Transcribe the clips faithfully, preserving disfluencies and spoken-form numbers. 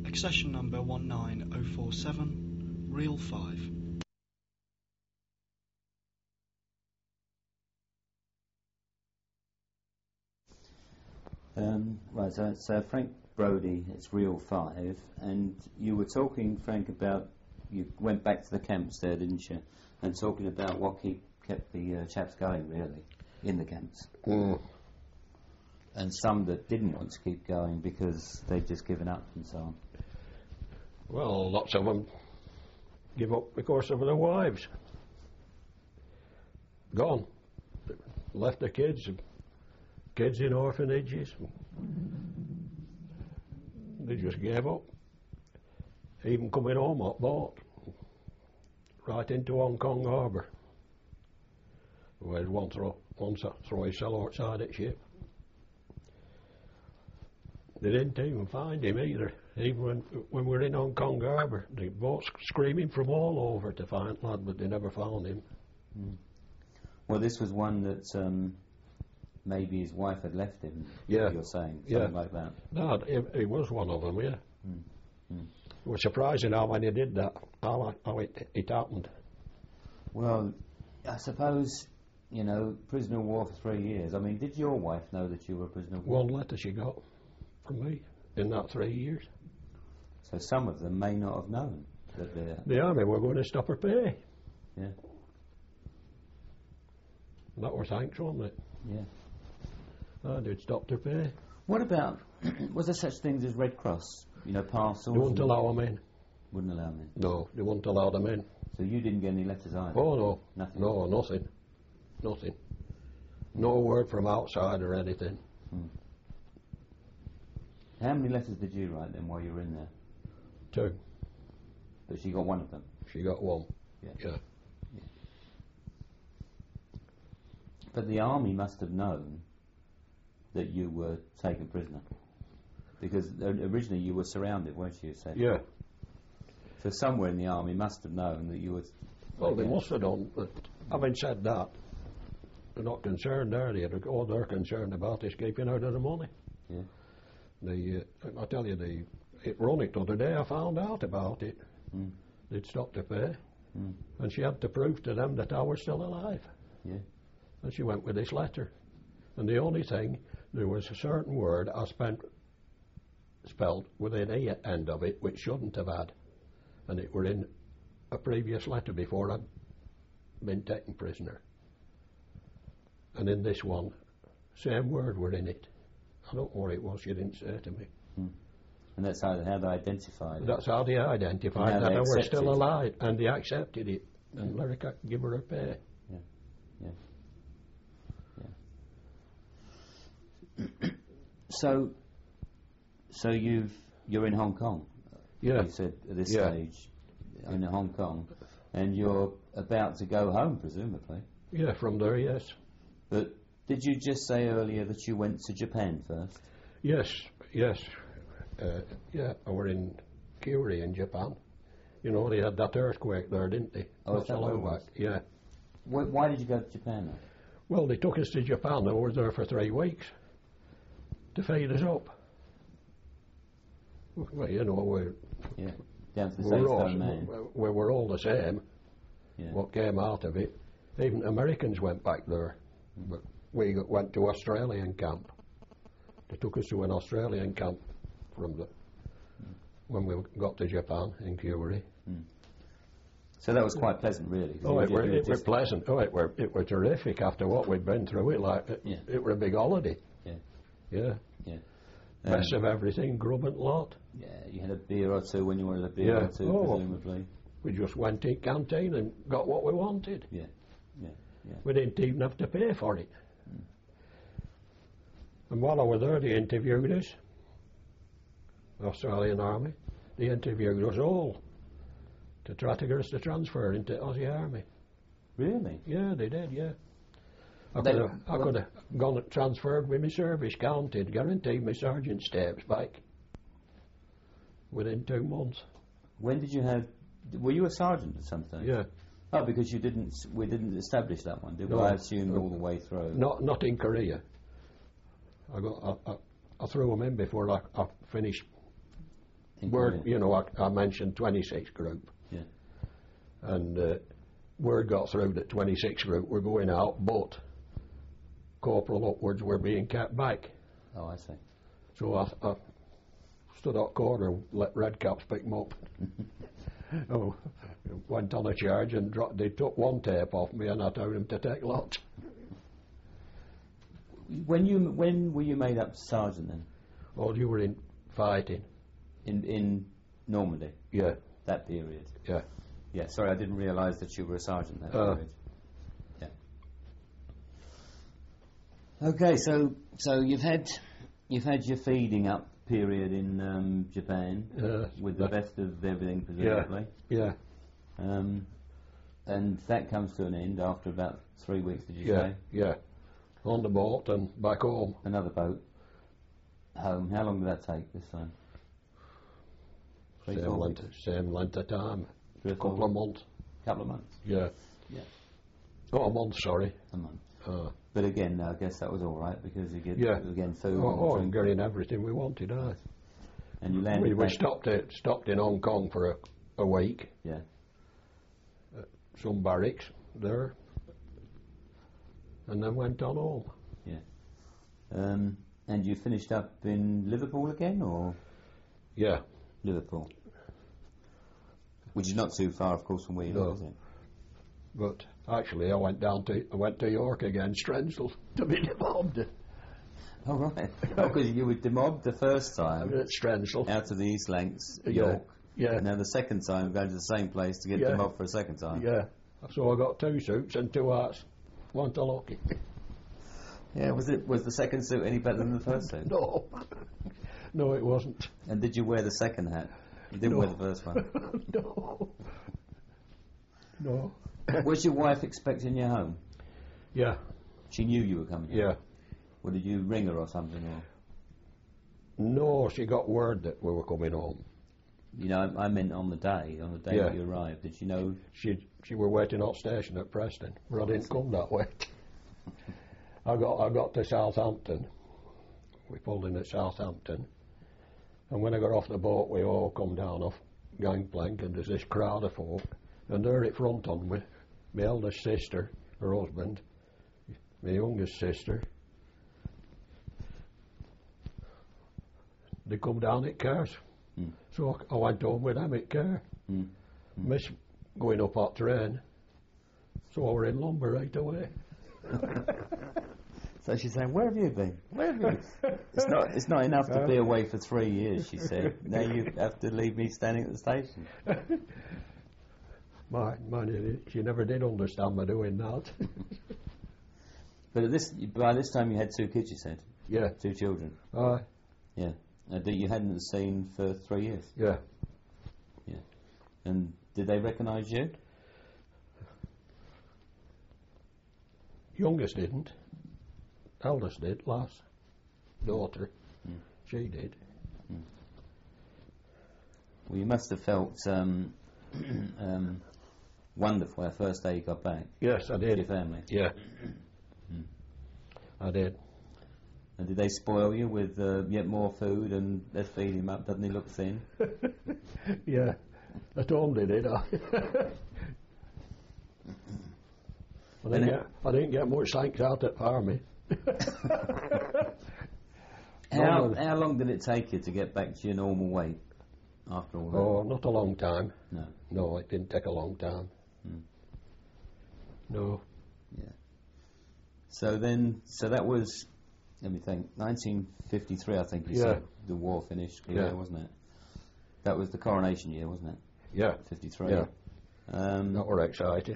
Accession number one nine oh four seven, reel five. Um, right, so it's uh, Frank Brodie, it's reel five, and you were talking, Frank, about, you went back to the camps there, didn't you, and talking about what keep, kept the uh, chaps going, really, in the camps. Mm. And some that didn't want to keep going because they'd just given up and so on. Well, lots of them give up because of their wives. Gone. Left their kids, kids in orphanages. They just gave up. Even coming home up boat, right into Hong Kong harbour. Where one throw, one throw his cell outside the ship. They didn't even find him either. Even when, when we were in Hong Kong harbour, the boats screaming from all over to find lad, but they never found him. Mm. Well, this was one that um, maybe his wife had left him. Yeah, you're saying something yeah. like that. No, he, he was one of them. Yeah. Mm. Mm. It was surprising how when he did that, how, how it, it happened. Well, I suppose, you know, prisoner of war for three years. I mean, did your wife know that you were a prisoner of war? One letter she got from me in that three years. So some of them may not have known that they're... The army were going to stop her pay. Yeah. And that was thanks, wasn't it? Yeah. Oh, they'd stopped her pay. What about, was there such things as Red Cross, you know, parcels? They wouldn't allow them in. Wouldn't allow them in? No, they wouldn't allow them in. So you didn't get any letters either? Oh, no. Nothing? No, nothing. Nothing. No word from outside or anything. Hmm. How many letters did you write then while you were in there? Two. But she got one of them? She got one. Yeah. Yeah. Yeah. But the army must have known that you were taken prisoner, because originally you were surrounded, weren't you? So Yeah. So somewhere in the army must have known that you were... Well, they must have done, but having said that, they're not concerned, are they? All they're concerned about is keeping out of the money. Yeah. The, uh, I tell you, the it run it the other day, I found out about it. Mm. They'd stopped to pay, Mm. and she had to prove to them that I was still alive. Yeah. And she went with this letter. And the only thing, there was a certain word I spent, spelled with an E end of it, which shouldn't have had. And it were in a previous letter before I'd been taken prisoner. And in this one, same word were in it. I don't know what it was, she didn't say to me. Mm. And that's how, how they identified it? That's how they identified How that they I was accepted still it. alive, and they accepted it. And let her give her a pay. Yeah. Yeah. Yeah. So, so you've, you're in Hong Kong? Yeah. You said at this Yeah. stage, in Hong Kong, and you're about to go home, presumably. Yeah, from there, yes. But did you just say earlier that you went to Japan first? Yes, yes. Uh, yeah, I were in Kyuri in Japan. You know, they had that earthquake there, didn't they? Oh, Not is that so what it long was? back. Yeah. Why, why did you go to Japan then? Well, they took us to Japan. I was there for three weeks to feed us up. Well, you know, we're, Yeah, down to the we're, all, Sandstone Man. we were all the same, Yeah. what came out of it. Even Americans went back there. But we got, went to Australian camp. They took us to an Australian camp from the when we got to Japan in Kyuri. Mm. So that was quite pleasant, really. 'cause Oh, you it were, you it were just- pleasant. Oh, it were it were terrific after what we'd been through. It like it, Yeah. it were a big holiday. Yeah. Yeah. Yeah. Best Um, of everything, grub and lot. Yeah, you had a beer or two when you wanted a beer Yeah. or two, Oh. presumably. We just went to the canteen and got what we wanted. Yeah. Yeah. Yeah. We didn't even have to pay for it. Mm. And while I was there, they interviewed us, Australian Army. They interviewed us all to try to get us to transfer into Aussie Army. Really? Yeah, they did, yeah. I They- could have I well- could have gone and transferred with my service counted, guaranteed my sergeant's tapes back within two months. When did you have? Were you a sergeant at some stage? Yeah. Oh, because you didn't. We didn't establish that one, did we? No. I assumed all the way through. Not not in Korea. I got I, I, I threw them in before I, I finished In word, Korea. you know, I, I mentioned twenty-six group, Yeah. and uh, word got through that twenty-six group were going out, but corporal upwards were being kept back. Oh, I see. So I, I stood up corner and let Redcaps pick them up. Oh, went on a charge and dro- they took one tape off me, and I told them to take lots. When you when were you made up sergeant then? Oh, you were in fighting? In in Normandy, Yeah, that period. yeah. Yeah. Sorry, I didn't realise that you were a sergeant that Uh. period. Yeah. Okay, so so you've had you've had your feeding up period in um, Japan Uh, with the that- best of everything, presumably. Yeah, Um, and that comes to an end after about three weeks. Did you yeah, say? yeah. On the boat and back home. Another boat home. How long did that take this time? Three, Same four length, weeks? same length of time. Three or A four couple of weeks? months. Couple of months. Yeah. Yeah. Oh, a month, sorry. A month. Uh, But again, I guess that was all right because you get Yeah. again food oh, oh, and and drink, getting everything we wanted, aye. and you landed We, we back. stopped it, stopped in Hong Kong for a, a week. Yeah. Some barracks there, and then went on home. Yeah. Um, and you finished up in Liverpool again, or Yeah, Liverpool, which is not too far, of course, from where you No. live, is it? but actually I went down to I went to York again, Strensel, to be demobbed Oh right. Oh, because you were demobbed the first time at Strensel. out of the East Lancs, Yeah. York. Yeah, And now the second time going to the same place to get Yeah. demobbed for a second time. yeah. So I got two suits and two hats. One to lucky. Yeah. Was it was the second suit any better than the first suit? No, no, it wasn't. And did you wear the second hat? You didn't No. wear the first one. No, no. Was your wife expecting you home? Yeah, She knew you were coming. yeah. Or did you ring her or something? Or No, she got word that we were coming home. you know, I meant on the day, on the day Yeah. that you arrived. Did she know? She she were waiting at station at Preston, but I didn't come that way. I got I got to Southampton. We pulled in at Southampton, and when I got off the boat, we all come down off gangplank, and there's this crowd of folk, and there at front on me, my eldest sister, her husband, my youngest sister. They come down at cars, Mm. so I, I went home with them at car. Mm. Miss going up that train, so I were in lumber right away. So she's saying, "Where have you been? Where have you been?" It's not. It's not enough to be Uh. away for three years. She said. Now you have to leave me standing at the station. My, my, she never did understand me doing that. But at this, by this time, you had two kids. You said Yeah, two children. uh, Yeah. Uh, that you hadn't seen for three years. yeah. And did they recognise you? Youngest didn't. Eldest did, last. Daughter, Mm. she did. Well, you must have felt um, um, wonderful that first day you got back Yes, I with your did. family. Yeah. I did. And did they spoil you with uh, yet more food and let's feed him up? Doesn't he look thin? Yeah. At home they did. I, I, didn't And get, I didn't get much thanks out at army. How, No. how long did it take you to get back to your normal weight after all that? Oh, not a long time. No. No, it didn't take a long time. Mm. No. So then, so that was, let me think, nineteen fifty-three, I think you Yeah. said the war finished, yeah, Yeah. wasn't it? That was the coronation year, wasn't it? Yeah. fifty-three. Yeah. Um, Not were excited.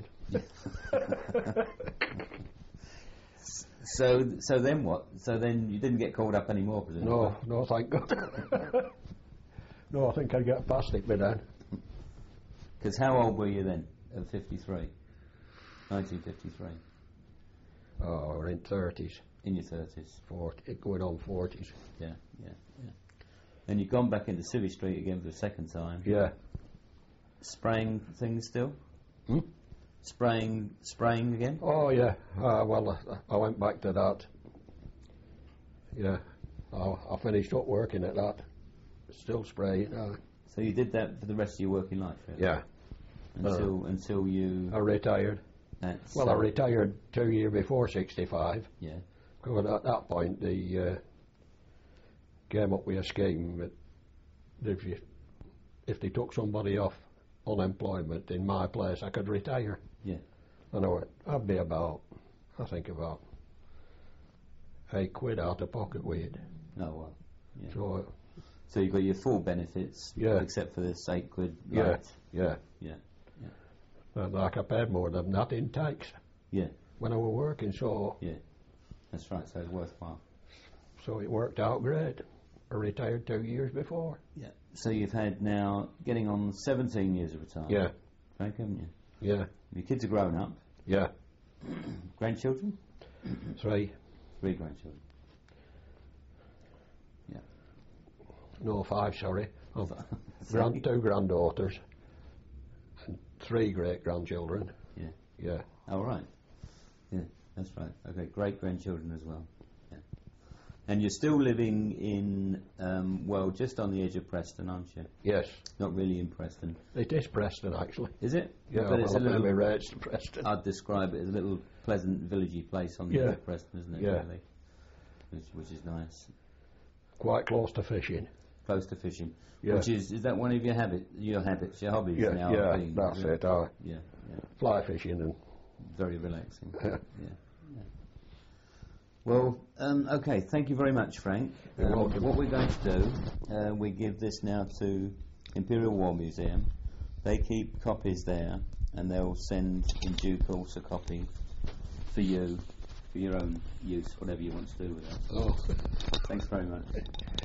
so, so then what? So then you didn't get called up anymore, presumably? No, no, thank God. No, I think I'd get past it by then. Because how old were you then, at fifty-three? nineteen fifty-three. Oh, we're in thirties, In your thirties. forty, going on forties. Yeah, yeah, yeah. And you've gone back into Civvy Street again for the second time. Yeah. Spraying things still? Hmm? Spraying, spraying again? Oh, yeah. Uh, well, I, I went back to that. Yeah. I, I finished up working at that. Still spraying. Uh, So you did that for the rest of your working life, really? Yeah. Until, until you... I retired. That's, Well, I uh, retired two years before sixty-five. Yeah. Because at that point, they uh, came up with a scheme that if, you, if they took somebody off unemployment in my place, I could retire. Yeah. I know it. I'd be about, I think about eight quid out of pocket with it. Oh, well. Yeah. So, So you got your full benefits, Yeah. except for this eight quid yeah, light. yeah. Yeah. And like I paid more than that in tax Yeah. when I was working, so Yeah. That's right. So it's worthwhile. so it worked out great. I retired two years before. Yeah. So you've had now getting on seventeen years of retirement. Yeah, Frank, haven't you? yeah, Your kids are grown up. yeah. Grandchildren? Three, Three grandchildren. Yeah. no, five, sorry. I've grand, two granddaughters and three great-grandchildren. Yeah. Yeah, Oh, right. Yeah, that's right. Okay, great grandchildren as well. Yeah. And you're still living in, um, well, just on the edge of Preston, aren't you? yes. Not really in Preston. It is Preston, actually. Is it? Yeah, But it's well, a little. my rates to Preston. I'd describe it as a little pleasant, villagey place on the Yeah. edge of Preston, isn't it? Yeah. Really? Which, which is nice. Quite close to fishing. Close to fishing. Yeah. Which is, is that one of your habit, your habits, your hobbies Yeah, now? yeah, being, that's is it. I Yeah, yeah. fly fishing and Very relaxing. Yeah. yeah. yeah. Well, um, okay, thank you very much, Frank. You're Um, welcome. What we're going to do, uh, we give this now to Imperial War Museum. They keep copies there, and they'll send in due course a copy for you, for your own use, whatever you want to do with it. oh. Thanks very much.